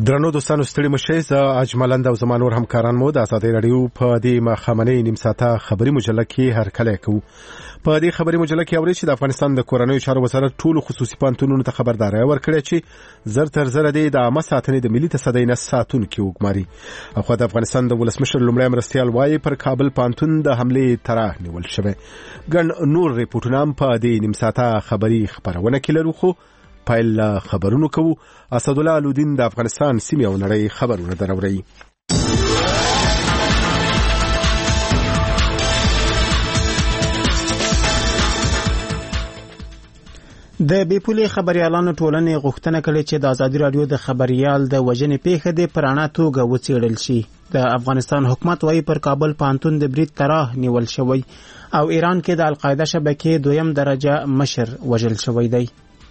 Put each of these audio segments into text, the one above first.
درنو دوستانو ستړي مشه ز اجملند او زمانور همکاران مو د آزادۍ رادیو په دې مخامنۍ نیم ساعته خبري مجله کې هر کله کوو. په دې خبري مجله کې اوري چې د افغانستان د کورنیو چارو وزارت ټول خصوصي پانتونونو ته خبرداري ورکړه چې زر تر زر د عامه ساتنې د ملي تصدۍ نه ساتون کې وګماري. خو د افغانستان د ولسمشر لومړی مرستيال وایي پر کابل پانتون د حمله طرح نیول شوی. ګڼ نور ریپورتونه په دې نیم ساعته خبري خبرونه کې لرو. خو پایل خبرونو کوو. اسد الله الدین د افغانستان سیمه او نړۍ خبرونه دراوړي. د بیپولي خبريالانو ټولنې غوښتنه کړې چې د ازادي رادیو د خبريال د وژنې پیښه د پرانا توګه وڅېړل شي. د افغانستان حکومت وايي پر کابل پانتون د برید طرح نیول شوی او ایران کې د القاعده شبکې دویم درجه مشر وژل شوی دی.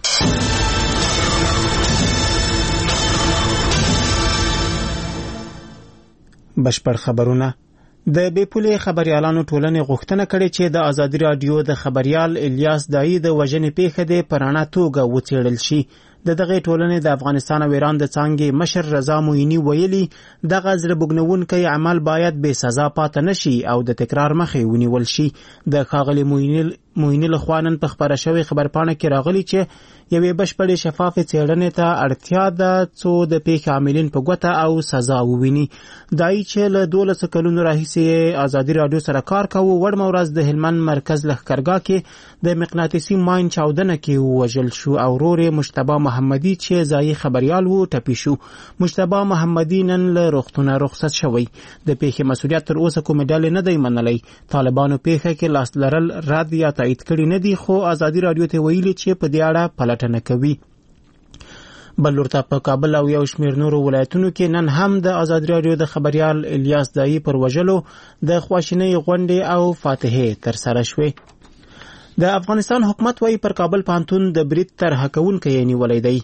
بشپړ خبرونه. د بیپولي خبريالانو ټولنې غوښتنه کړې چې د ازادي رادیو د خبريال الیاس دایی د وژنې پیښه د پرانا توګه وڅېړل شي. دغه ټولنې د افغانستان او ایران د څانګې مشر رضا موینی ویلي دغه زړه بوږنونکی عمل باید بې سزا پاتې نشي او د تکرار مخې ونیول شي. د ښاغلي موینی لخوا نن په خبره شوې خبرپاڼه کې راغلي چې یوې بشپړې شفافې څېړنې ته اړتیا ده څو د پیښې عاملین په ګوته او سزا وویني. دای چې له 12 کلونو راهیسې ازادي رادیو سره کار کوي وړمه ورځ د هلمند مرکز لښکرګاه کې د مقناطیسي ماین چاودنه کې وژل شو او ورور مجتبی محمدي چې ځای خبريال وو ټپي شو. مجتبی محمدي نن له روغتونه رخصت شوی. د پیښې مسؤلیت تر اوسه کومه ډلې نه دی منلی. طالبانو پیښه کې لاس لرل رد یا تایید کړي نه دي خو ازادي رادیو ته ویلي چې په دې اړه پلټنه کوي. بل ورته په کابل او یو شمېر نورو ولایتونو کې نن هم د ازادي رادیو د خبريال الیاس دایی پر وژلو د خواشینۍ غونډې او فاتحې تر سره شوې. د افغانستان حکومت وايي پر کابل پانتون د برید طرح کوونکی نیولې دی.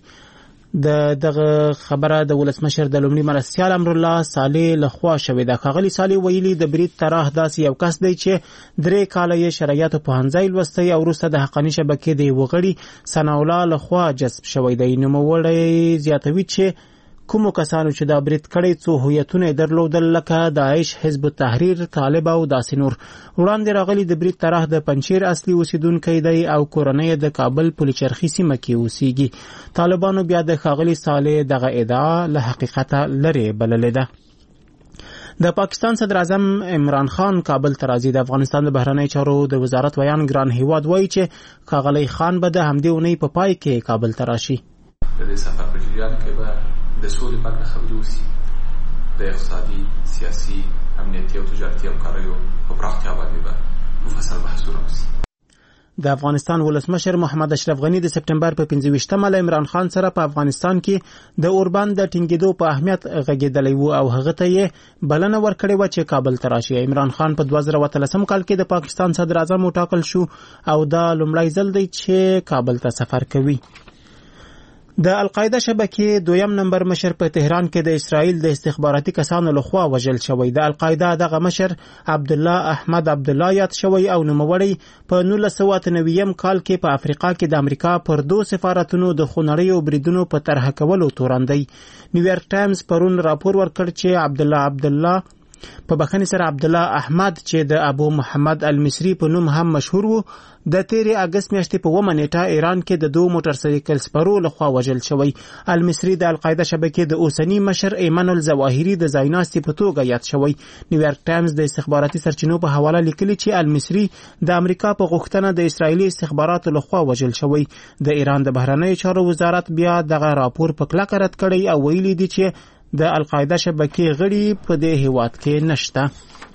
دغه خبره د ولسمشر د لومړي مرستيال امرالله صالح لخوا شوې ده. ښاغلي صالح ویلي د برید طرح داسې یو کس دی چې 3 کاله یې شرایطو پوهنځی لوستی او وروسته د حقاني شبکې د وغړي ثناء الله لخوا جذب شوی دی. نوموړی زیاتوي چې کومو کسانو چې دا برید کړی څو هویتونه درلودل لکه داعش، حزب التحریر، طالب او داسې نور. وړاندې راغلي د برید طرح د پنجشیر اصلي اوسیدونکی دی او کورنۍ د کابل پلچرخي سیمه کې اوسیږي. طالبانو بیا د ښاغلي صالح دغه ادعا له حقیقته لرې بللې ده. د پاکستان صدر اعظم عمران خان کابل ته راځي. د افغانستان د بهرنی چارو د وزارت ویان ګران هیواد وایي چې ښاغلی خان به د همدې اونۍ په پای کې کابل ته راشي. د دې سفر په جریان کې به د سولې په اړه خبرې وشي. د اقتصادي، سیاسي، امنیتي او تجارتي همکاریو په پراختیا باندې به مفصل بحثونه وشي. د افغانستان ولسمشر محمد اشرف غنی د سپټمبر په 25مه له عمران خان سره په افغانستان کې د اوربند د ټینګېدو په اهمیت غږېدلی و او هغه ته یې بلنه ورکړې و چې کابل ته راشي. عمران خان په 2013 کال کې د پاکستان صدر اعظم وټاکل شو او دا لومړی ځل دی چې کابل ته سفر کوي. د القاعده شبکې دویم نمبر مشر په تهران کې د اسرائیل د استخباراتي کسانو لخوا وژل شوی. د القاعده دغه مشر عبد الله احمد عبد الله یاد شوی او نوموړی په 1990 کال کې په افریقا کې د امریکا پر 2 سفارتونو د خونړیو بریدونو په طرح کولو توراندی. نیویارک ټایمز پرون راپور ورکړ چې عبد الله په بخښنې سره عبد الله احمد چې د ابو محمد المصری په نوم هم مشهور وو د 13 اگست میاشتې په 1 نیټه ایران کې د 2 موټر سایکل سپرو لخوا وژل شوی. المصری د القاعده شبکې د اوسنی مشر ایمن الظواهری د ځایناستي په توګه یاد شوی. نیویارک ټایمز د استخباراتي سرچینو په حواله لیکلي چې المصری د امریکا په غوښتنه د اسرایلی استخباراتو لخوا وژل شوی. د ایران د بهرنی چارو وزارت بیا دغه راپور په کلکه رد کړی او ویلي دی چې د القاعده شبکې غړي په دې هیواد کې نشته.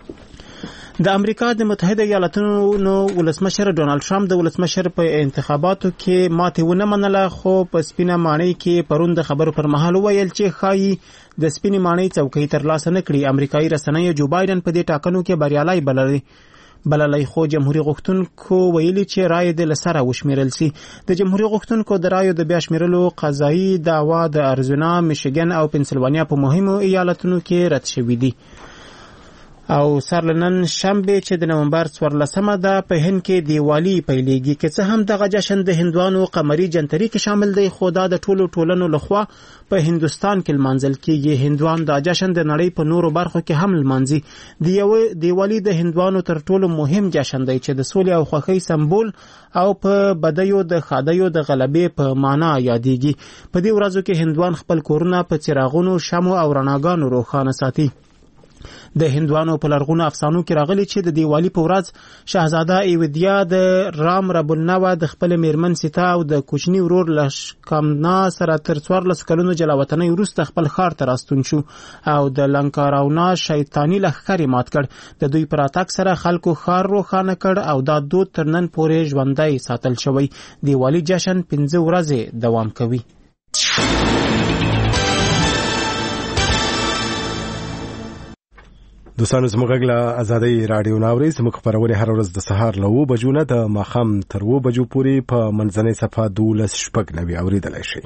د امریکا د متحده ایالاتونو ولسمشر ډونالد ټرمپ د ولسمشر په انتخاباتو کې ماتې ونه منله خو په سپینه ماڼۍ کې پرون د خبرو پر مهال ویل چې ښایي د سپینې ماڼۍ څوکۍ ترلاسه نه کړي. امریکایي رسنیو جو بایدن په دې ټاکنو کې بریالی بللی خو جمهوریت غوښتونکو ویلي چې رای د لسره وشمیرل سي. د جمهوریت غوښتونکو د رایو د بیا شمیرلو قضایي دعوا د اریزونا، میشیګن او پنسلوانیا په مهمو ایالتونو کې رد شوې دي. او سرلنن شنبه چې د نومبر 14مه ده په هند کې دیوالی پیلېږي که څه هم دغه جشن د هندوانو قمري جنتري کې شامل دی خو دا د ټولو ټولنو لخوا په هندوستان کې لمانځل کېږي. هندوان دا جشن د نړۍ په نورو برخو کې هم لمانځي. دیوالی د هندوانو تر ټولو مهم جشن دی چې د سولې او خوښۍ سمبول او په بدیو د ښادیو د غلبې په معنا یادېږي. په دې ورځو کې هندوان خپل کورونه په څراغونو شمو او رڼاګانو روښانه ساتي. د هندوانو په لرغونو افسانو کې راغلي چې د دیوالی په ورځ شاهزاده ایودیا د رام رب النوا د خپل میرمن سیتا او د کوچنی ورور لشکامنا سره تر 14 کلونو جلاوطنۍ وروسته خپل ښار ته راستون شو او د لنکاراونا شیطاني لښکر یې مات کړ. د دوی پر راتګ سره خلکو ښار روښانه کړ او دا دود تر نن پورې ژوندی ساتل شوی. دیوالی جشن 15 ورځې دوام کوي. دوستانو زموږ غږ له ازادۍ راډیو ناوري زموږ خپرونې هر ورځ د سهار له 9 بجو نه د ماښام تر 2 بجو پورې په منځنۍ صفحه 12:90 اوریدلای شئ.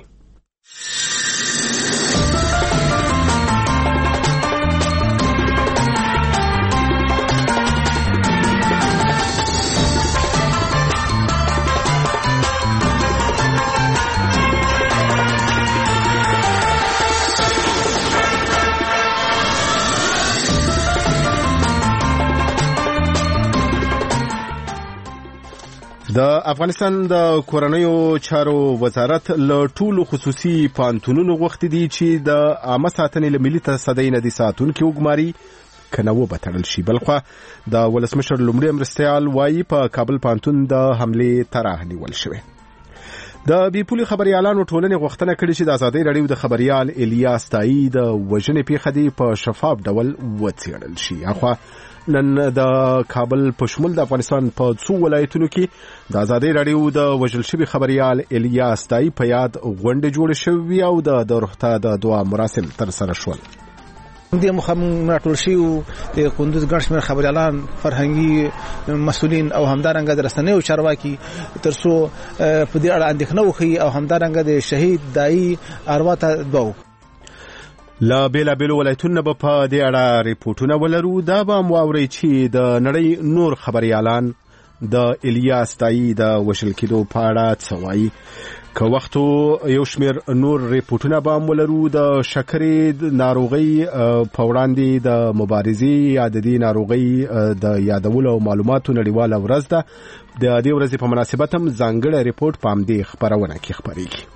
د افغانستان د کورنیو چارو وزارت له ټولو خصوصي پانتونونو غوښتي دي چې د عامه ساتنې له ملي تصدۍ نه دي ساتونکي وګماري کنه وبتړل شي. بلخوا د ولسمشر لومړی مرستیال وایي په کابل پانتون د حملې طرح نیول شوی. د بیپولي خبريالانو ټولنې غوښتنه کړې چې د ازادۍ راډیو د خبريال الیاس تایی د وژنې پیښه دی په شفاف ډول وڅېړل شي. اخوا نن د کابل په شمول د افغانستان په څو ولایتونو کې د ازادۍ راډیو د وژل شوي خبريال الیاس تایی په یاد غونډه جوړه شوې او د روغتیا د دعا مراسم تر سره شول. د مخامخ ټول شي د کندوز ګڼ شمېر خبريالان فرهنګي مسؤلین او همدارنګه د رسنیو چارواکي ترڅو په دې اړه اندېښنه وکړي او همدارنګه د شهید دایی اروا ته دعا وکړي. لا بیلابیلو ولایتونه به په دې اړه ریپورتونه ولرو. دا به مو اورئ چې د نړۍ نور خبريالان د الیاس تایی د وژل کېدو په اړه څه وایي. که وختو یو شمیر نور ریپورتونه به هم ولرو. د شکرې ناروغۍ په وړاندې د مبارزې یا د دې ناروغۍ د یادولو او معلوماتو نړیواله ورځ ده. د دې ورځې په مناسبت هم ځانګړی ریپورت په همدې خپرونه کې خپرېږي.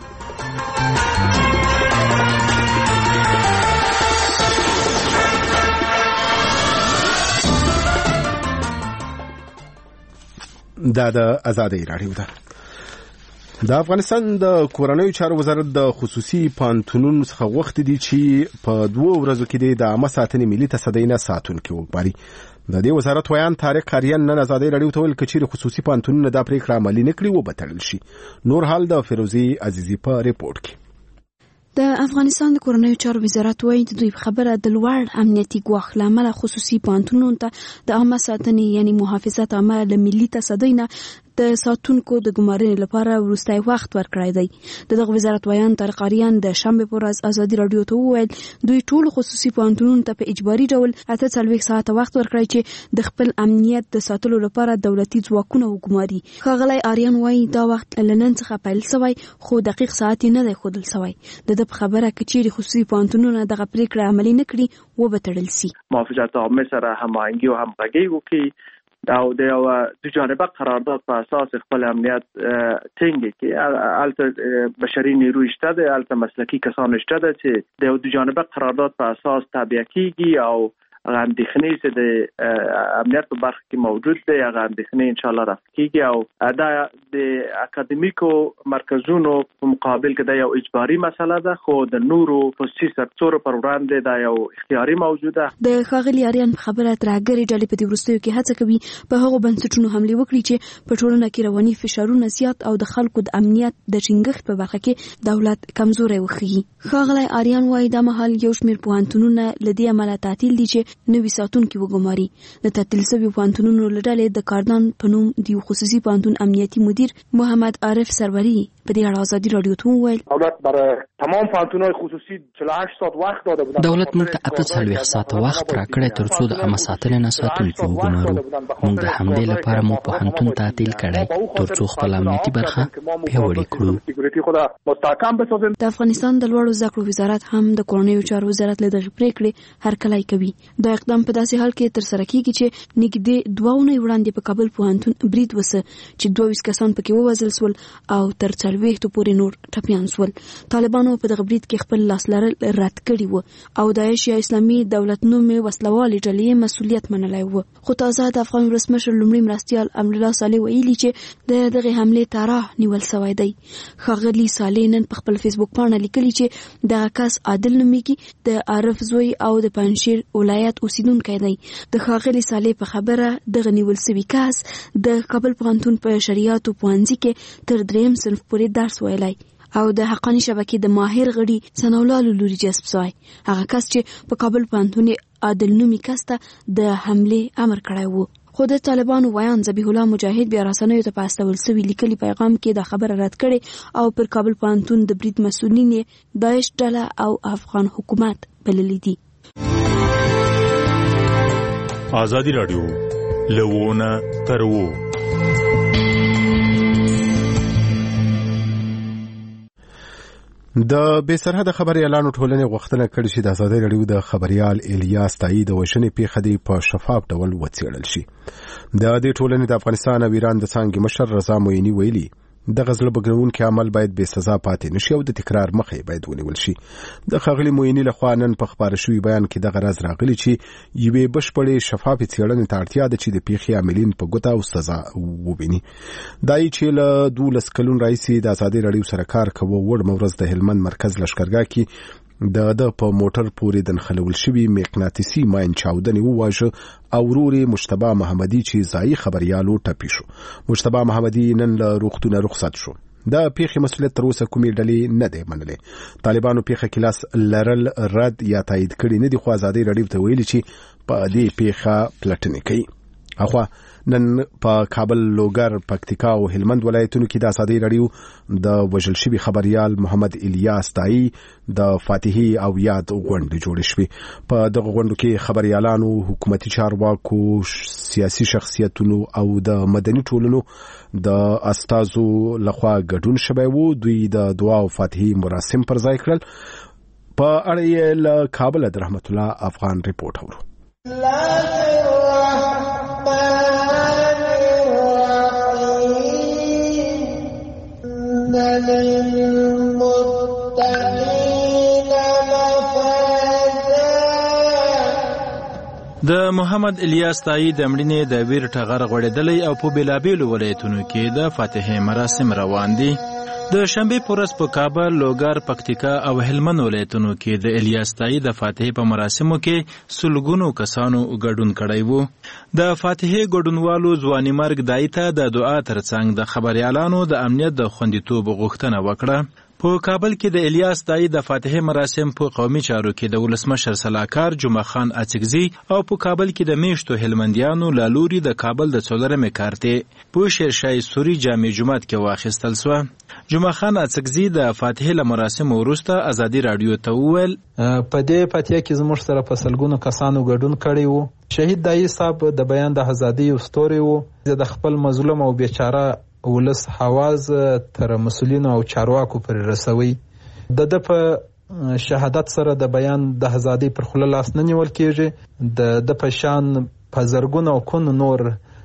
دا د ازادۍ راډیو ده. د افغانستان د کورنیو چارو وزارت د خصوصي پانتونونو څخه غوښتي دي چې په 2 ورځو کې د عامه ساتنې ملي تصدۍ نه ساتونکي وګماري. د دې وزارت ویان طارق قاریان نن ازادۍ راډیو ته ویل چې خصوصي پانتونونه دا پریکړه عملي نه کړي وبتړل شي. نور حال د فیروزي عزیزي په ریپورت کې. د افغانستان د کورنیو چارو وزارت وايي د دوی خبره د لوړ امنیتي ګواښ لامل خصوصي پانتونونو ته د عامه ساتنې یعنی محافظت عامه له ملي تصدۍ نه د ساتونکو د ګمارنې لپاره وروستی وخت ورکړی دی. دغه وزارت ویان طارق قاریان د شنبه پر ورځ ازادي راډیو ته وویل دوی ټول خصوصي پانتونونو ته په اجباري ډول 48 ساعته وخت ورکړی چې د خپل امنیت د ساتلو لپاره دولتي ځواکونه وګماري. ښاغلی آریان وایي دا وخت لنن څخه پیل شوی خو دقیق ساعت نه دی ښودل شوی. د خبره کچېری خصوصي پانتونونه دغه پریکړه عملي نه کړي وبتړل شي. محافظت عامه سره هماهنګي او همغږي وکړي او د دو جانبه قرارداد په اساس خپل امنیت ټینګ کړي. البته بشري نیروی شته ده، البته مسلکی کسان شته ده چې د دو جانبه قرارداد په اساس تابع کیږي او اندېښنې چې د امنیت په برخه کې موجود دی هغه اندېښنې ان شاء الله رفع کیږي او دا د اکاډمیکو مرکزونو په مقابل کې دا یو اجباري مسله ده خو د نورو خصوصي سکتور پر وړاندې دا یو اختیاري موجوده. د ښاغلي آریان خبره ترګری ډلې په دې وروستیو کې هڅه کوي په هغو بنسټونو حمله وکړي چې په ټولنه کې رواني فشارونه زیات او د خلکو د امنیت د ټینګښت په برخه کې دولت کمزوري وښيي. ښاغلي آریان وايي دا مهال یو شمېر پوهنتونونه لدې عمله تعطیل دي چې نوي ساتونکي وګماري. د تعطیل شویو پوهنتونونو له ډلې د کاردان په نوم د خصوصي پوهنتون امنیتي مدیر محمد عارف سروري په دې اړه ازادي رادیو ته وویل دولت برای تمام پوهنتون‌های خصوصي 48 ساعت وخت داده بودن. دولت موږ ته 48 ساعته وخت راکړی ترڅو د عامه ساتنې نه ساتونکي وګمارو. موږ د همدې لپاره مو پوهنتون تعطیل کړی ترڅو خپل امنیتي برخه پیاوړې کړو. د افغانستان د لوړو زده کړو وزارت هم د کورنیو چارو وزارت له دغې پریکړې هرکلی کوي. دا اقدام په داسې حال کې ترسره کیږي چې نږدې 2 اونۍ وړاندې په کابل پوهنتون برید وسه چې 22 کسان پکې ووژل شول او تر 40 پورې نور ټپیان شول. طالبانو په دغه برید کې خپل لاس لرل رد کړي وو او داعش یا اسلامي دولت نومې وسلوالې ډلې مسؤلیت منلی وو. خو تازه د افغان ولسمشر لومړي مرستیال امر الله صالح ویلي چې دغه حمله طرح نیول شوی دی. ښاغلي صالح نن په خپل فیسبوک باندې لیکلي چې دغه کس عادل نومیږي، د عارف زوی او د پنځشیر ولایت اوسیدونکی دی. د ښاغلي صالح په خبره دغه نیول شوی کس د کابل پوهنتون په شریعت پوهنځي کې تر 3م صنف پورې درس ویلی او د حقانی شبکې د ماهر غړي ثناءالله لوري جذب شوی. هغه کس چې په کابل پوهنتون عادل نومي کس ته د حمله امر کړی وو. خو د طالبانو ویان ذبیح الله مجاهد بیا رسنیو ته په استول سوي لیکلي پیغام کې دا خبره رد کړي او پر کابل پوهنتون د برید مسؤلین داعش ډله او افغان حکومت بللي دي. ازادي رادیو لوونه ترو د بې سرحده خبريالانو ټولنې غوښتنه کړې چې د ازادي رادیو د خبريال الیاس تایي د وژنې پیښه دی په شفاف ډول وڅېړل شي. د دې ټولنې د افغانستان او ایران د څانګې مشر رضا مویني ویلي د غزل بګرونکو عمل باید بې سزا پاتې نشي او د تکرار مخه باید ونیول شي. د ښاغلي مویني لخوا نن په خبره شوی بیان کې د غرض راغلی چې یوې بشپړې شفاف څېړنې ته اړتیا ده چې د پیښې عاملین په ګوته او سزا وویني. دای چې له 12 کلونو راځي د ازادي رادیو سره کار کوي وړ مورز د هلمند مرکز لشکرګاه کې د په موټر پورې د نخلول شوی مغناطیسي ماین چاودنې وواژه او وروري مجتبی محمدي چې ځای خبريالو ټپي شو. مجتبی محمدي نن له روغتونه رخصت شو. دا پیښې مسؤلیت تر اوسه کومې ډلې نه دی منلې. طالبانو پیښه کې لاس لرل رد یا تایید کړي نه دي، خو ازادي رادیو ته ویلي چې په دې پیښه پلټنې کوي. اخوا نن په کابل، لوګر، پکتیکا او هلمند ولایتونو کې د ازادي رادیو د وژل شوي خبريال محمد الیاس تایي د فاتحي او یاد غونډې جوړې شوې. په دغه غونډو کې خبريالانو، حکومتي چارواکو، سیاسي شخصیتونو او د مدني ټولنو د استازو لخوا ګډون شوی وو. دوی د دعا او فاتحي مراسم پر ځای کړل. په اړه یې له کابل د رحمت الله افغان ریپورت اورو. د محمد الیاس تایي د مړینې د ویر ټغر غوړېدلی او په بېلابېلو ولایتونو کې د فاتحې مراسم روان دي. د شنبې په ورځ په کابل، لوګر، پکتیکا او هلمند ولایتونو کې د الیاس تایي د فاتحې په مراسمو کې سلګونو کسانو ګډون کړی وو. د فاتحې ګډونوالو ځواني مرګ دای ته د دعا ترڅنګ د خبريالانو د امنیت د خوندیتوب غوښتنه وکړه. په کابل کې د الیاس تایي د فاتحې مراسم په قومي چارو کې د ولسمشر سلاکار جمعه خان اڅکزي او په کابل کې د میشتو هلمندیانو لالوري د کابل د 4مې کارتې په شیرشای سوري جامع جماعت کې واخیستل شو. جمعه خان اڅکزي د فاتحې له مراسم وروسته ازادي رادیو ته وویل په دې فاتحه کې زموږ سره په سلګونو کسانو ګډون کړی وو. شهید دایي صاحب د بیان د ازادي ستوري وو. د خپل مظلوم او بیچاره ولس حواز تر مسؤلینو او چارواکو پر رسوي. د په شهادت سره د بیان د ازادي پر خله لاس نه نیول کېږي. د په شان په زرګونو او کون نور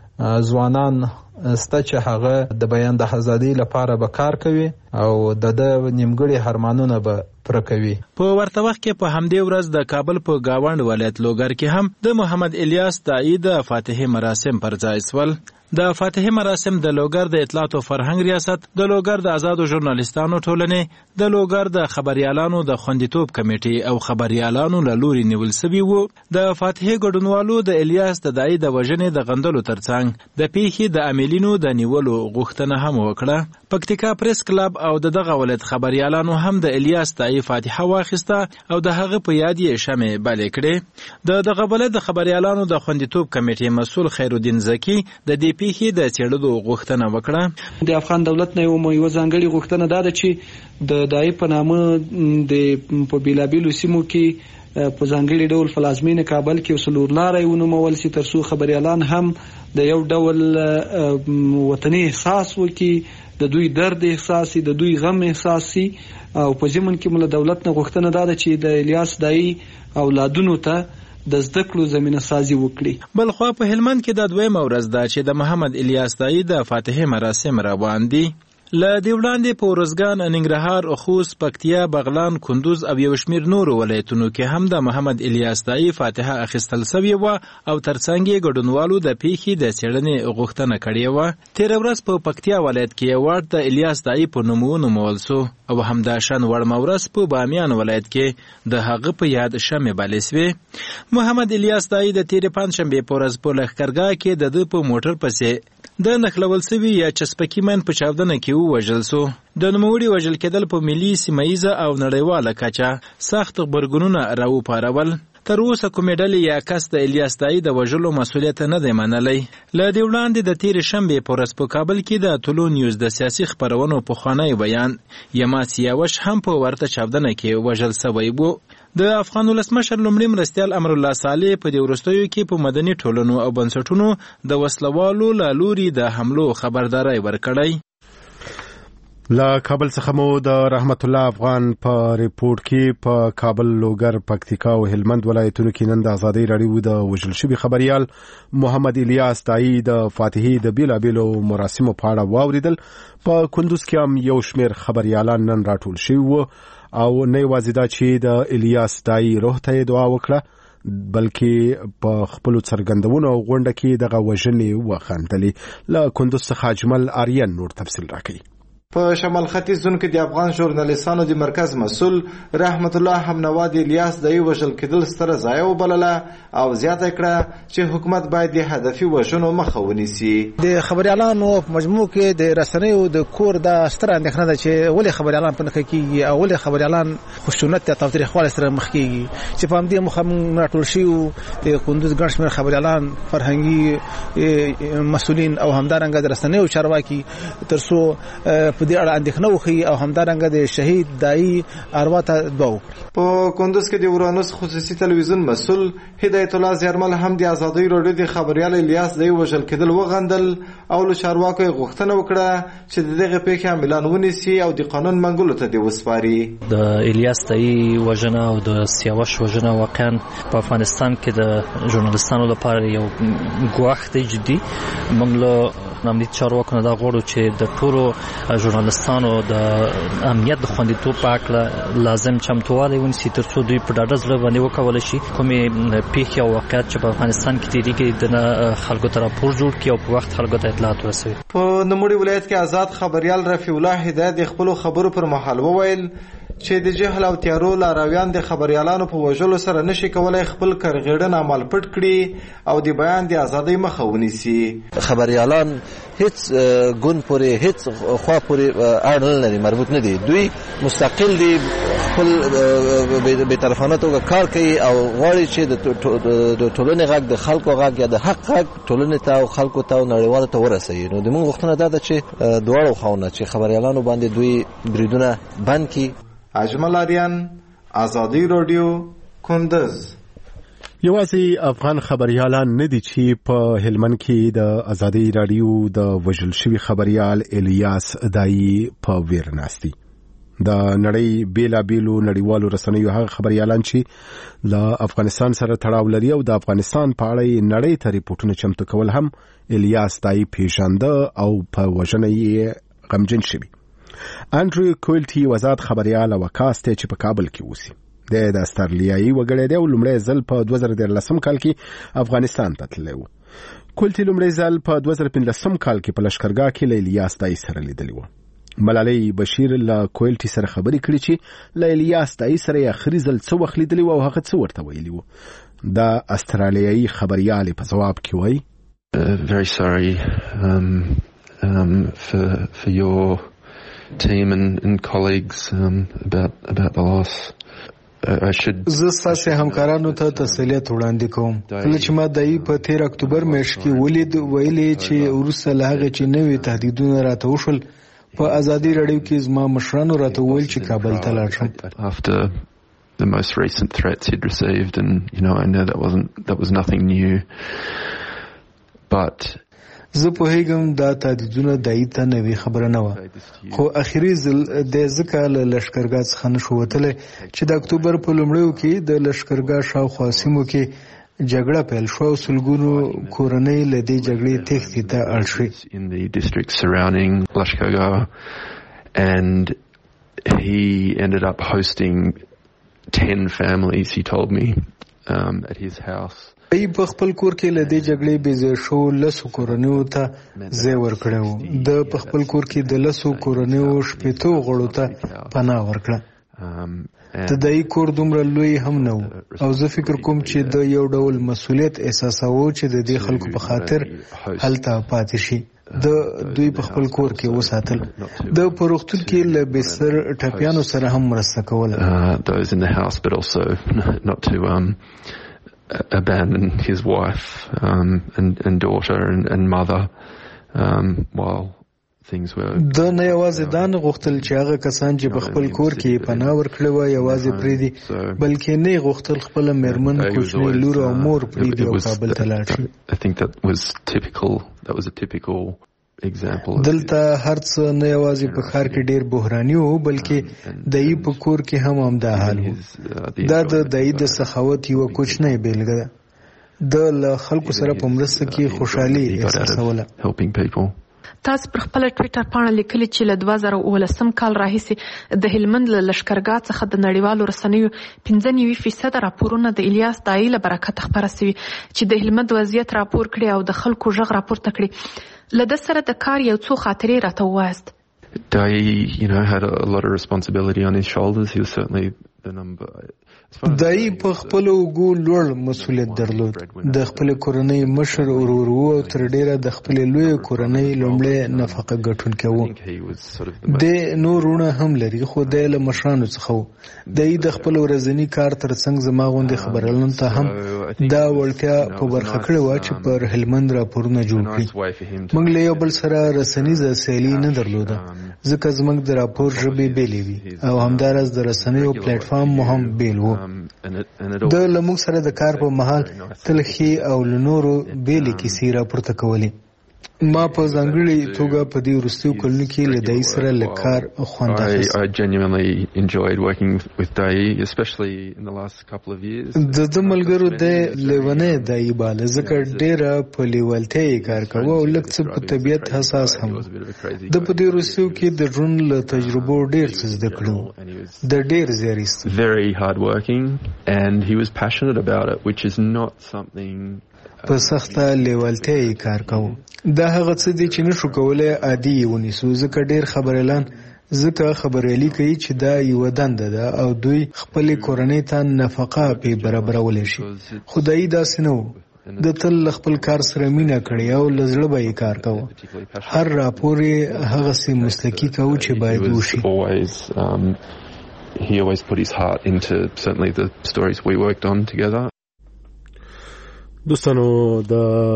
ځوانان سته چې هغه د بیان د ازادي لپاره به کار کوي او د نیمګړي هرمانونه به پر کوي. په ورته وخت کې په همدې ورځ د کابل په گاوند ولایت لوګر کې هم د محمد الیاس تایي د فاتحې مراسم پر ځای شول. د فاتحې مراسم د لوګر د اطلاعات او فرهنګ ریاست، د لوګر د آزادو ژورنالیستانو ټولنې، د لوګر د خبريالانو د خوندیتوب کمیټې او خبريالانو له لوري نیول شوي وو. د فاتحې ګډونوالو د الیاس تایي د وژنې د غندلو ترڅنګ د پیښې د عاملینو د نیولو غوښتنه هم وکړه. پکتیکا پریس کلب او دغه ولایت خبريالانو هم د الیاس تایي فاتحه واخیسته او د هغه په یاد یې شمع بلې کړې. دغه ولایت د خبريالانو د خوندیتوب کمیټې مسؤل خیرالدین زکی د دې پیښې د څېړلو غوښتنه وکړه. د افغان دولت نه یو ځانګړې غوښتنه ده چې د دای په نامه د په بیلابیلو سیمو کې په ځانګړي ډول فلازمین کابل کې وسلور لارې ونومول سي ترڅو خبريالان هم د یو ډول وطني احساس وکي، د دوی درد احساسي، د دوی غم احساسي. او په ضمن کې مله دولت نه غوښتنه ده چې د الیاس دای اولادونو ته د زده کړو زمينه سازي وکړي. بلخوا په هلمند کې د دویمه ورځ ده چې د محمد الیاس دای د فاتحه مراسم روان دي. له دې وړاندې په ورزګان، ننګرهار، خوست، پکتیا، بغلان، کندوز او یو شمېر نورو ولایتونو کې هم د محمد الیاس دای فاتحه اخیستل سوې وه او ترڅنګ یې ګډونوالو د پیښې د څېړنې غوښتنه کړې وه. تېره ورځ په پکتیا ولایت کې یو وارډ د الیاس دای په نوم ونومول سو او همداشان وړمه ورځ په بامیان ولایت کې د هغه په یاد شمع بلې سوې. محمد الیاس دای د تېرې پنجشنبې په ورځ په لښکرګاه کې د ده په موټر پسې د نښلول سوي یا چسپکي من په چاودنه کې ووژل سو. د نوموړي وژل کېدل په ملي، سیمه او نړیواله کچه سخت غبرګونونه راوپارول. تر اوسه کومې ډلې یا کس د الیاس دای د وژلو مسؤلیت نه دی منلی. له دې وړاندې د تېرې شنبې په ورځ په کابل کې د طلوع نیوز د سیاسي خپرونو پخوانی بیان یما سیاوش هم په ورته چاودنه کې وژل سوی و. د افغان ولسمشر لومړي مرستیال امرالله صالح په دې وروستیو کې په مدني ټولنو او بنسټونو د وسلوالو له لوري د حملو خبرداری ورکړی. لا کابل څخه مو د رحمت الله افغان په ریپورت کې په کابل، لوګر، پکتیکا او هلمند ولایتونو کې نن د ازادۍ راډیو د وژل شوي خبريال محمد الیاس دای د فاتحې د بیلابیلو مراسمو په اړه واوریدل. په کندوز کې هم یو شمېر خبريالان نن راټول شوي وو او نه یوازې دا چې د الیاس دای روح ته دعا وکړه بلکې په خپل څرګندونو او غونډه کې دغه وژنې وخندلې. له کندوز څخه اجمل آریان نور تفصیل راکړي. په شمال ختیځ زون کې د افغان ژورنالیستانو د مرکز مسؤل رحمت الله همنوا د الیاس دای وژل کېدل ستره ضایعه وبلله او زیاته کړه چې حکومت باید د هدفي وژنو مخه ونیسي. د خبريالانو په مجموع کې د رسنیو د کور د ستره اندېښنه ده چې ولې خبريالان په نخښه کېږي او ولې خبريالان خشونت ته تاوتریخوالي سره مخ کېږي چې په همدې موخه موږ راټول شوي د کندوز ګڼ شمېر خبريالان، فرهنګي مسؤلین او همدارنګه د رسنیو چارواکي ترڅو په دې اړه اندېښنه وکړي او همدارنګه د شهید دای اروا ته دعا وکړي. په کندوز کې د ورانوس خصوصي تلویزیون مسؤل هدایت الله زیرمل هم د ازادۍ راډیو د خبريال الیاس دای وژل کېدل وغندل او له چارواکو غوښتنه وکړه چې دغه پیښه عملان ونیسي او د قانون منګولو ته د وسپاري. د الیاس دای وژنه او د سیاوش وژنه واقعا په افغانستان کې د ژورنالیستانو لپاره یو ګواښ دی جدي. موږ له امنیتي چارواکو نه دا غواړو چې د ټولو ژورنالیستانو د امنیت د خوندیتوب په اړه لازم چمتووالی ونیسي ترڅو دوی په ډاډه زړه باندې وکولی شي کومې پیښې او واقعیت چې په افغانستان کې تېرېږي د خلکو ته راپور جوړ کړي او په وخت خلکو ته اطلاعات ورسوي. په نوموړي ولایت کې آزاد خبريال رفیع الله هدایت د خپلو خبرو پر مهال وویل چې د جهل او تیارو لارویان د خبريالانو په وژلو سره نشي کولای خپل کرغېړن عمل پټ کړي او د بیان د ازادۍ مخه ونیسي. خبريالان هیڅ ګوند پورې هیڅ خوا پورې اړه نه لري، مربوط نه دي. دوی مستقل دي، خپل به طرفانه توګه کار کوي او غواړي چې د ټولنې غږ، د خلکو غږ یا د حق غږ ټولنې ته او خلکو ته او نړیوالو ته ورسوي. نو د موږ غوښتنه دا ده چې دواړو خواونه چې خبريالانو باندې دوی بریدونه بند کړي. اجمل آریان، ازادۍ راډیو، کندز. یوازې افغان خبريالان نه دي چې په هلمند کې د ازادۍ راډیو د وژل شوي خبريال الیاس دای په ویر ناستي. د نړۍ بیلابیلو نړیوالو رسنیو هغه خبريالان چې له افغانستان سره تړاو لري او د افغانستان په اړه نړۍ ته ریپورتونه چمتو کول هم الیاس دای پیژانده او په وژنه یې غمجن شوي. انډریو کویلټي وزارت خبريال او کاسته چې په کابل کې اوسي د استرالیایي وګړی دی او لومړی ځل په 2013 کال کې افغانستان ته تللی و. کویلټي لومړی ځل په 2015 کال کې په لښکرګاه کې له الیاس دای سره لیدلی و. ملالۍ بشیر له کویلټي سره خبرې کړې چې له الیاس دای سره یې اخري ځل څه وخت لیدلی و او هغه څه ورته ویلي و. د استرالیایي خبريال په ځواب کې وایي very sorry for your team and colleagues about the loss. زه ستاسې همکارانو ته تسلیت وړاندې کوم. کله چې ما دایي په 13 اکتوبر میاشت کې ولید ویلې چې وروسته له هغې چې نوي تهدیدونه راته وشول په ازادي راډیو کې زما مشرانو راته وویل چې کابل ته لاړ شم. After the most recent threats he'd received, and I know that was nothing new, but زه پوهیږم دا تهدیدونه دایي ته نوې خبره نه وه، خو اخري ځل د ځکه له لښکرګاه څخه نشو وتلی چې د اکتوبر په لومړیو کې د لښکرګاه شاوخوا سیمو کې جګړه پیل شوه او سلګونو کورنۍ له دې جګړې تېښتې ته اړ شوې. In the district surrounding Lashkargah, and he ended up hosting 10 families, he told me, at his house. ای په خپل کور کې له دې جګړې بې ځای شوو 10 کورنیو ته ځای ورکړی و. د په خپل کور کې د 10 کورنیو 80 غړو ته پناه ورکړه. د دایي کور دومره لوی هم نه و او زه فکر کوم چې د یو ډول مسؤلیت احساساوه چې د دې خلکو په خاطر هلته پاتې شي. د دوی په خپل کور کې وساتل. د په روغتون کې له بستر ټپیانو سره هم مرسته کوله. Those in the house, but also not to abandon his wife and daughter and mother while things were. د نه یوازې دا نه غوښتل چې هغه کسان چې په خپل کور کې پناه ورکړی وه یوازې پرېږدي، بلکې نه یې غوښتل خپله مېرمن، کوچنۍ لور او مور پرېږدي او کابل ته لاړ شي. I think that was a typical example. دلته هر څه نه یوازې په ښار کې ډېر بحراني وو بلکې دایي په کور کې هم همدا حال و. دا د دایي د سخاوت یوه کوچنۍ بېلګه ده. د له خلکو سره په مرسته کې خوشحالي احساسوله. تاسو پر خپل ټویټر پاڼه لیکلي چې له 2019 کال راهیسې د هلمند له لښکرګاه څخه د نړیوالو رسنیو 95% راپورونه د الیاس دایي له برکته خپاره سوي چې د هلمند وضعیت راپور کړي او د خلکو غږ راپورته کړي. له ده سره د کار یو څو خاطرې راته ووایاست. Dai, had a lot of responsibility on his shoulders. He was certainly the number. دایي په خپل اوږو لوړ مسؤلیت درلود. د خپل کورنۍ مشر ورور و او تر ډیره د خپل لوی کورنۍ لومړی نفقه ګټونکی و. د نورونه هم لري خو د له مشرانو څخه و. دایي د خپل ورځني کار ترڅنګ زما غوندې خبرلن ته هم دا وړتیا په برخه کړې وه چې پر هلمند راپورونه جوړ کړي. موږ له یو بل سره رسنیزه سیالي نه درلوده ځکه زموږ د راپور ژبې بېلې وي او همداراز د رسنیو پلیټفارم مو هم بېل و. د له موږ سره د کار په مهال تل ښې او له نورو بېلې کیسې راپورته کولې. ما په ځانګړې توګه په دې وروستیو کلونو کې له دایي سره له کار خوند اخیست. I genuinely enjoyed working with Dai, especially in the last couple of years. د ملګرو د لیونی دایي باله ځکه ډېره په لیوالتیا یې کار کوه او لږ څه په طبیعت حساس هم. د په دې وروستیو کې د ژوند له تجربو ډېر څه زده کړي وو. د ډېر زیار ایست. Very hard working and he was passionate about it, which is not something. په سخته لیوالتیا یې کار کوو. دا هغه څه دی چې نشو کولی عادي یې ونیسو ځکه ډېر خبریالان ځکه خبریالي کوي چې دا یوه دنده ده او دوی خپلې کورنۍ ته نفقه پې برابرولی شي. خو دایي داسې نه و. د تل له خپل کار سره مینه کړې او له زړه به یې کار کوو. هر راپور یې هغسې مسلکي کوو چې باید وشي. He always put his heart into certainly the stories we worked on together. دوستانو د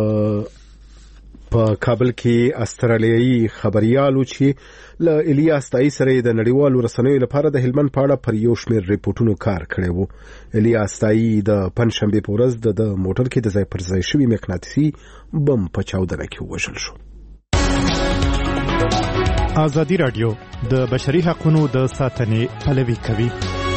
په کابل کې استرالیایي خبريالو چې له الیاس دایي سره د نړیوالو رسنیو لپاره د هلمند په اړه پر یو شمېر ریپورتونو کار کړی وو. الیاس دایي د پنځشنبې په ورځ د موټر کې د ځای پر ځای شوي مقناطیسي بم په چاودنه کې ووژل شو. ازادي راډیو د بشري حقوقو د ساتنې پلوي کوي.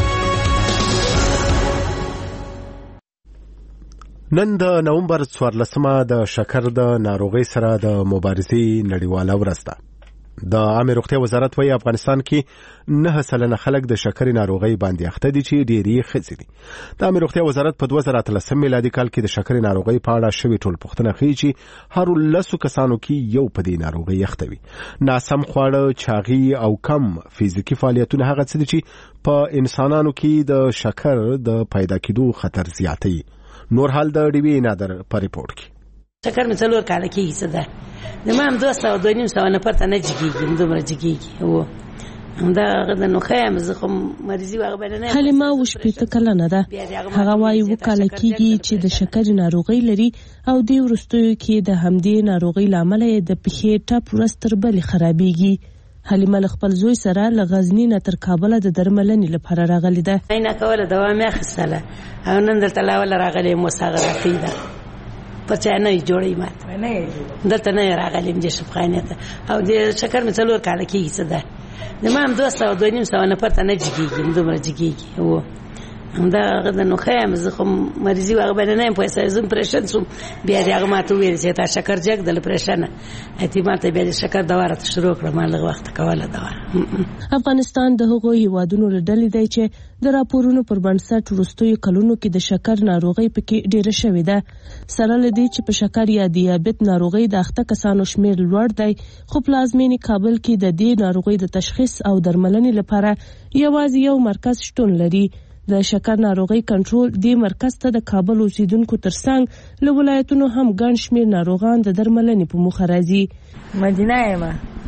نن د نومبر 14مه د شکر د ناروغۍ سره د مبارزې نړیواله ورځ ده. د عامه روغتیا وزارت وايي افغانستان کې 9% خلک د شکر ناروغۍ باندې اخته دي چې ډېری ښځې دي. د عامه روغتیا وزارت په 2013 میلادي کال کې د شکر ناروغۍ په اړه شوی ټول پوښتنه ښیي چې هر 10 کسانو کې یو په دې ناروغۍ اخته وي. ناسم خواړه، چاغي او کم فزیکي فعالیتونه هغه څه دي چې په انسانانو کې د شکر د پیدا کېدو خطر زیاتوي. نور حال د ډیوی نادر په ریپورت کې. شکر مې څلور کاله کېږي څه ده د ما هم 200 نفر ته نه جګېږي دومره جګېږي و حلیمه وشپېته کلنه ده. هغه وایي 2 کاله کېږي چې د شکرې ناروغي لري او دې وروستیو کې د همدې ناروغۍ له امله یې د پښې ټپ ورځ تر بلې خرابېږي. حلیمه له خپل زوی سره له غزني نه تر کابله د درملنې لپاره راغلې ده. نه کوله دوا مې اخیستله او نن دلته لا ولا راغلې مساغه راکې ده په چا نه جوړې ماته دلته نه راغلم چې شفخانه ته او د شکر مې 4 کاله کېږي څه ده د ما هم 200 نفر ته نه جګېږي دومره جګېږي و همدا غدا نو خیم زه خو مریضي واغ باندې نه پیسې زم پرشن سوم بیا دغه ماته ویل چې تا شکر جګ د پرشن اعتماد ته بیا شکر دواره شروع کړم مالغه وخت کوله دوا. افغانستان د هغو هیوادونو له ډلې دی چې د راپورونو پر بنسټ وروستیو کلونو کې د شکر ناروغي پکې ډیره شوې ده. سره لدی چې په شکر یا دیابت ناروغي د اخته کسانو شمیر لوړ دی، خو پلازمینې کابل کې د دې ناروغي د تشخیص او درملنې لپاره یوازې یو مرکز شتون لري. د شکر ناروغي کنټرول دې مرکز ته د کابل اوسیدونکو ترڅنګ له ولایتونو هم ګڼ شمیر ناروغان د درملنې په موخه راځي. مدینه یم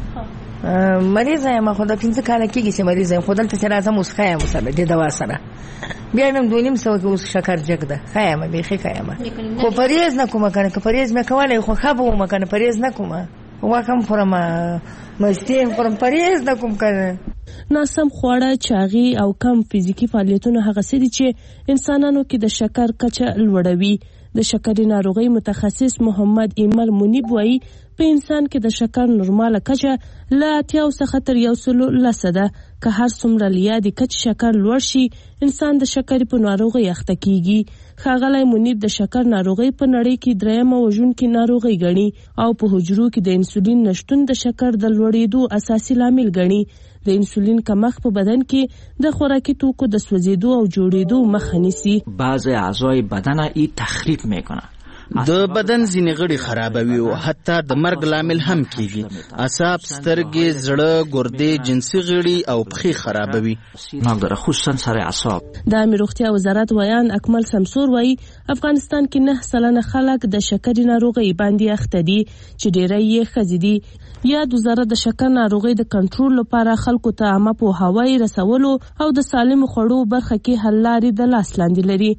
مریض یم خو د 15 کاله کېږي چې مریض یم خو دلته چې راځم اوس ښه یم سره د دوا سره بیا مې 2.5 سوه کې اوس شکر جګ ده ښه یم بیخي ښه یم خو پرهیز نه کومه کنه که پرهیز مې کولی خو ښه به ومه کنه پرهیز نه کومه واکم خورم مستی خورم پرهیز نه کوم کنه. ناسم خواړه، چاغي او کم فزیکی فعالیتونه هغه څه دي چې انسانانو کې د شکر کچه لوړوي. د شکرې ناروغي متخصص محمد ایمل منیب وایي په انسان کې د شکر نورماله کچه له 80 څخه تر 110 ده. که هر څومره لیادي کچ شکر لوړ شي انسان د شکرې په ناروغي اخته کیږي. ښاغلی منیب د شکر ناروغي په نړۍ کې 3مه وژونکې ناروغي ګڼي او په حجرو کې د انسولین نشتون د شکر د لوړېدو اساسي لامل ګڼي. د انسولین کمښت په بدن کې د خوراکي توکو د سوځېدو او جوړېدو مخه نیسي. بعض اعضای بدن ای تخریب میکنه، د بدن ځینې غړي خرابوي او حتی د مرګ لامل هم کیږي. اعصاب، سترګې، زړه، ګردې، جنسي غړي او پښې خرابوي. ناګره خصوصا سر اعصاب. د امیر روغتیا وزارت ویان اکمل سمسور وایي افغانستان کې 9% خلک د شکرې ناروغي باندې اخته دي چې ډېری یې ښځې دي. یا د وزارت د شکر ناروغي د کنټرول لپاره خلکو ته عامه پوهاوی رسولو او د سالم خوړو برخه کې حل لارې د لاس لاندې لري.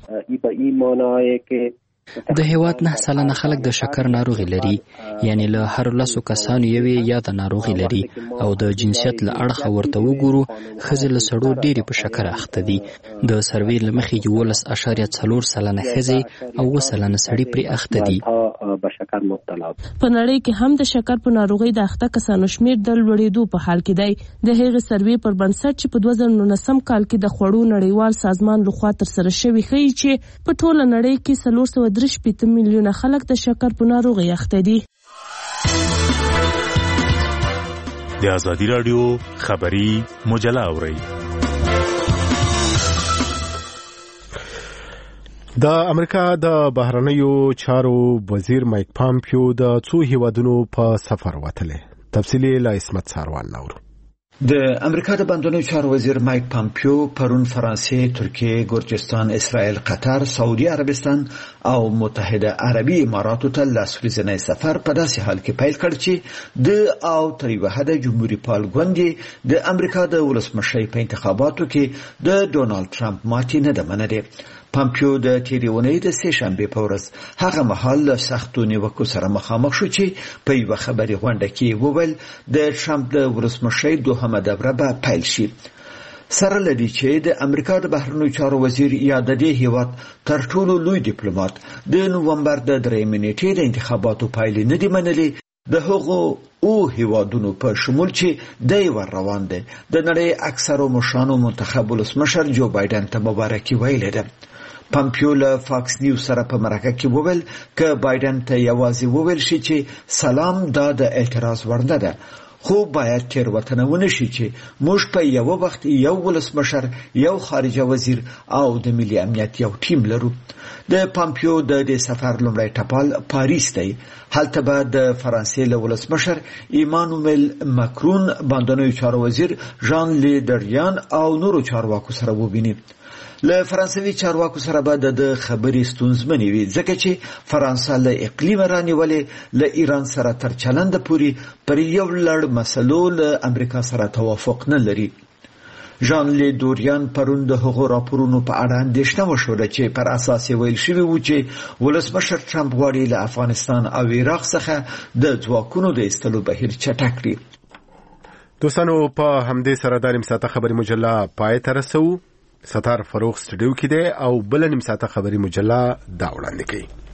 د هیواد 9% خلک د شکر ناروغي لري، یعنی له هر 10 کسانو یوې یا د ناروغي لري. او د جنسیت له اړخه ورته وګورو ښځې له سړو ډېرې په شکر اخته دي. د سروې له مخې 11.4% ښځې او 2% سړي پرې اخته دي. په نړۍ کې هم د شکر په ناروغي د اخته کسانو شمیر د لوړېدو په حال کې دی. د هغې سروې پر بنسټ چې په 2019 کال کې د خوړو نړیوال سازمان لخوا ترسره شوی ښیي چې په ټوله نړۍ کې 430 میلیونه خلک د شکر په ناروغي اخته دي. د ازادي راډیو خبري مجله اورئ. د امریکا د بهرنیو چارو وزیر مایک پامپیو د څو هیوادونو په سفر وتلی. تفصیلي له اسمت ساروان نورو. د امریکا د بهرنیو چارو وزیر مایک پامپیو پرون فرانسې، ترکیه، ګرجستان، اسرائیل، قطر، سعودي عربستان او متحده عربي اماراتو ته لاس ورځنی سفر په داسې حال کې پیل کړ چې د او تر یوه حده جمهوریت پال ګوند د امریکا د ولسمشرۍ په انتخاباتو کې د ډونالد ټرمپ ماتې نه ده منلې. پامپیو د تیرې اونۍ د سې شنبې په ورځ هغه مهال له سختو نیوکو سره مخامخ شو چې په یوه خبري غونډه کې وویل د ټرمپ د ولسمشرۍ 2مه دوره به پیل شي. سره لدی چې د امریکا د بهرنیو چارو وزیر یا د دې هیواد تر ټولو لوی ډیپلوماټ د نومبر د 3 نیټې د انتخاباتو پایلې نه دي منلې. د هغو هیوادونو په شمول چې د ور روان دي د نړۍ اکثرو مشرانو منتخب ولسمشر جو بایدن ته مبارکي ویلې ده. پامپیو له فاکس نیوز سره په مرکه کې وویل که بایدن ته یوازې وویل شي چې سلام دا د اعتراض وړ نه ده، خو باید تېروتنه ونه شي چې موږ په یو وخت یو ولسمشر، یو خارجه وزیر او د ملي امنیت یو ټیم لرو. د پامپیو د دې سفر لومړی ټپال پاریس دی. هلته به د فرانسې له ولسمشر ایمانوئل ماکرون، بهرنیو چارو وزیر ژان لی دریان او نورو چارواکو سره وبیني. له فرانسوي چارواکو سره به د خبرې ستونزمنې وي ځکه چې فرانسه له اقلیم رانیولې له ایران سره تر چلنده پورې پر یو لړ مسلو له امریکا سره توافق نه لري. ژان لی دوریان پرون د هغو راپورونو په اړه اندېښنه وښوده چې پر اساس یې ویل شوي وو چې ولسمشر ټرمپ غواړي له افغانستان او عراق څخه د ځواکونو د ایستلو بهیر چټک کړي. دوستانو په همدې سره د نیم ساعته خبري مجله پای ته رسوو. ستار فروغ سټوډیو کې دی او بل نیم ساعته خبري مجله دا وړاندې کوي.